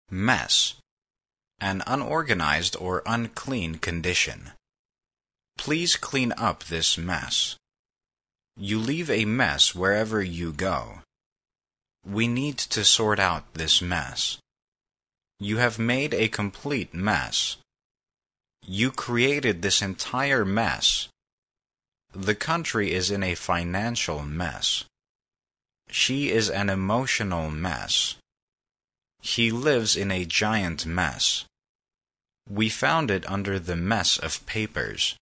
Mess. An unorganized or unclean condition. Please clean up this mess. You leave a mess wherever you go. We need to sort out this mess. You have made a complete mess. You created this entire mess. The country is in a financial mess. She is an emotional mess. He lives in a giant mess. We found it under the mess of papers.